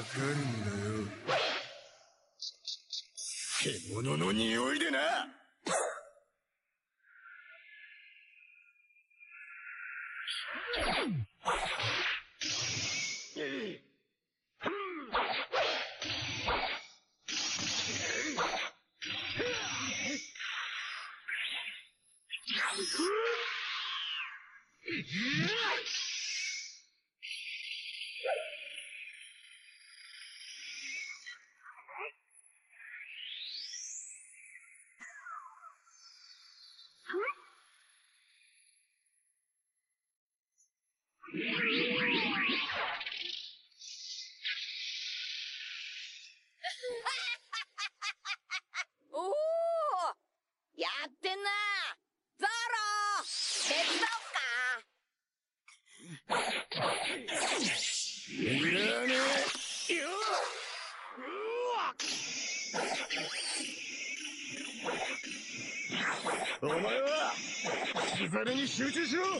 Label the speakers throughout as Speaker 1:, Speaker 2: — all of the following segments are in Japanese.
Speaker 1: かるんだよ。獣の匂いでな。
Speaker 2: おお、やってんな。ゾロ、手伝おうか。
Speaker 1: いらねえよ。お前はザルに集中しろ。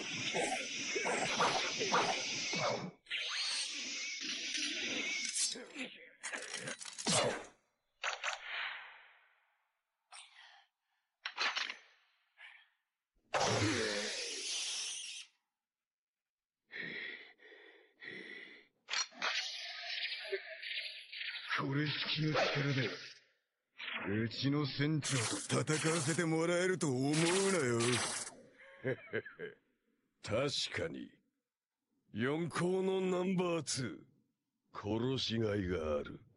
Speaker 1: これしきの力でうちの船長と戦わせてもらえると思うなよ。確かに四皇のナンバー2殺しがいがある。